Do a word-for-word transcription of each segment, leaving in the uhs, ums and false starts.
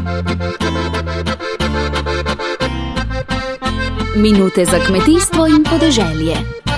Minute za kmetijstvo in podeželje.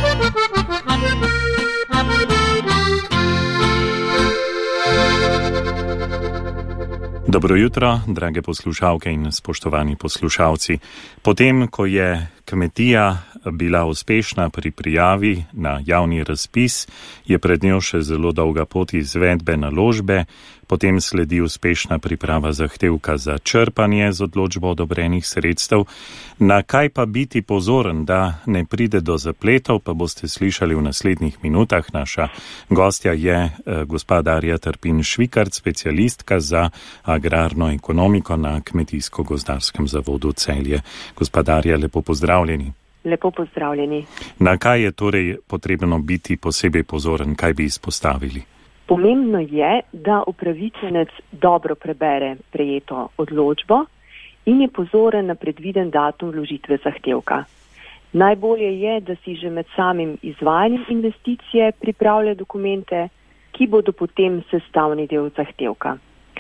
Dobro jutro, drage poslušalke in spoštovani poslušalci. Potem, ko je kmetija bila uspešna pri prijavi na javni razpis, je pred njo še zelo dolga pot izvedbe naložbe, potem sledi uspešna priprava zahtevka za črpanje z odločbo odobrenih sredstev. Na kaj pa biti pozoren, da ne pride do zapletov, pa boste slišali v naslednjih minutah. Naša gostja je eh, gospa Darja Trpin-Švikart, specialistka za agrarno ekonomiko na Kmetijsko-gozdarskem zavodu Celje. Gospa Darja, lepo pozdravljeni. Lepo pozdravljeni. Na kaj je torej potrebno biti posebej pozoren, kaj bi izpostavili? Pomembno je, da upravičenec dobro prebere prejeto odločbo in je pozoren na predviden datum vložitve zahtevka. Najbolje je, da si že med samim izvajanjem investicije pripravlja dokumente, ki bodo potem sestavni del zahtevka.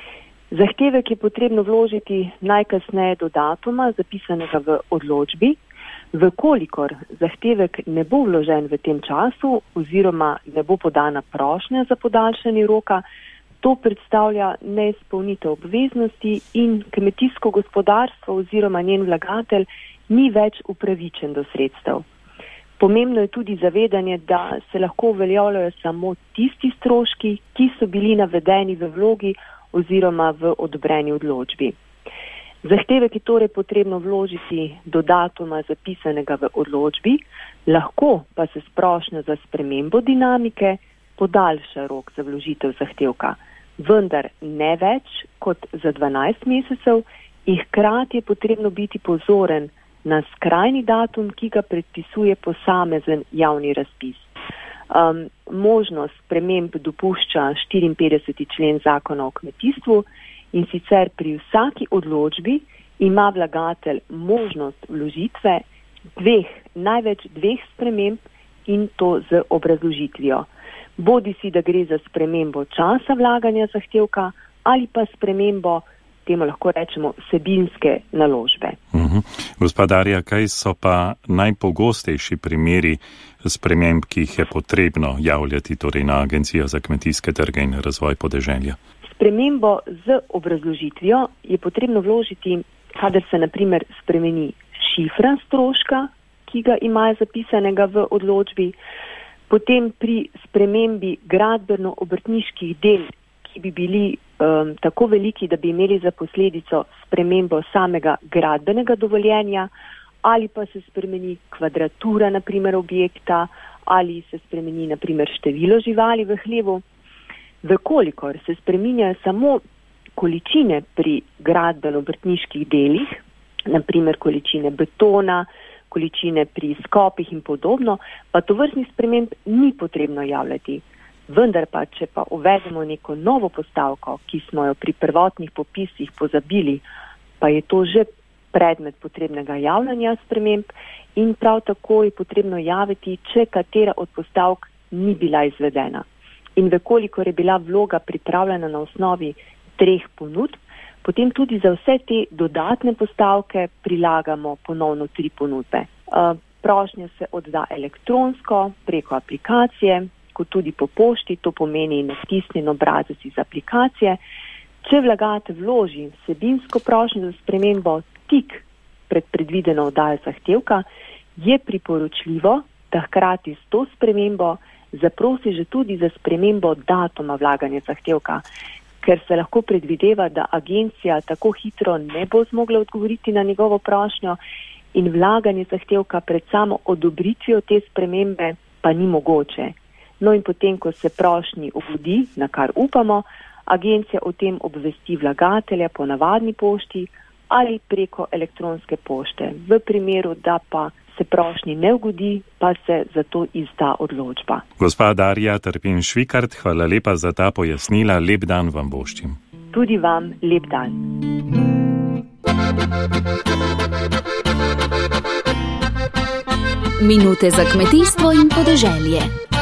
Zahtevek je potrebno vložiti najkasneje do datuma, zapisanega v odločbi. Vkolikor zahtevek ne bo vložen v tem času oziroma ne bo podana prošnja za podaljšanje roka, to predstavlja neizpolnitev obveznosti in kmetijsko gospodarstvo oziroma njen vlagatelj ni več upravičen do sredstev. Pomembno je tudi zavedanje, da se lahko uveljavljajo samo tisti stroški, ki so bili navedeni v vlogi oziroma v odobreni odločbi. Zahtevek je torej potrebno vložiti do datuma zapisanega v odločbi, lahko pa se s prošnjo za spremembo dinamike podaljša rok za vložitev zahtevka, vendar ne več kot za dvanajst mesecev in hkrati je potrebno biti pozoren na skrajni datum, ki ga predpisuje posamezen javni razpis. Um, možnost sprememb dopušča štiriinpetdeseti člen Zakona o kmetijstvu, in sicer pri vsaki odločbi ima vlagatelj možnost vložitve dveh, največ dveh sprememb in to z obrazložitvijo. Bodi si, da gre za spremembo časa vlaganja zahtevka ali pa spremembo, temu lahko rečemo, vsebinske naložbe. Uh-huh. Gospa Darja, kaj so pa najpogostejši primeri sprememb, ki jih je potrebno javljati torej na Agencijo za kmetijske trge in razvoj podeželja? Spremembo z obrazložitvijo je potrebno vložiti, kadar se na primer spremeni šifra stroška, ki ga imajo zapisanega v odločbi, potem pri spremembi gradbeno-obrtniških del, ki bi bili um, tako veliki, da bi imeli za posledico spremembo samega gradbenega dovoljenja, ali pa se spremeni kvadratura na primer objekta, ali se spremeni na primer število živali v hlevu. Vkolikor se spreminjajo samo količine pri gradbeno-obrtniških delih, naprimer količine betona, količine pri skopih in podobno, pa tovrstnih sprememb ni potrebno javljati. Vendar pa, če pa uvedemo neko novo postavko, ki smo jo pri prvotnih popisih pozabili, pa je to že predmet potrebnega javljanja sprememb in prav tako je potrebno javiti, če katera od postavk ni bila izvedena. In vkolikor je bila vloga pripravljena na osnovi treh ponudb, potem tudi za vse te dodatne postavke prilagamo ponovno tri ponudbe. Prošnja se odda elektronsko, preko aplikacije, kot tudi po pošti, to pomeni natisnjen obrazec iz aplikacije. Če vlagatelj vloži vsebinsko prošnjo za spremembo tik pred predvideno oddajo zahtevka, je priporočljivo, da hkrati s to spremembo zaprosi že tudi za spremembo datuma vlaganja zahtevka, ker se lahko predvideva, da agencija tako hitro ne bo zmogla odgovoriti na njegovo prošnjo in vlaganje zahtevka pred samo odobritvijo te spremembe pa ni mogoče. No in potem, ko se prošnji ugodi, na kar upamo, agencija o tem obvesti vlagatelja po navadni pošti ali preko elektronske pošte. V primeru, da pa se prošnji ne ugodi, pa se zato izda odločba. Gospa Darja Trpin-Švikart, hvala lepa za ta pojasnila. Lep dan vam voščim. Tudi vam lep dan. Minute za kmetijstvo in podeželje.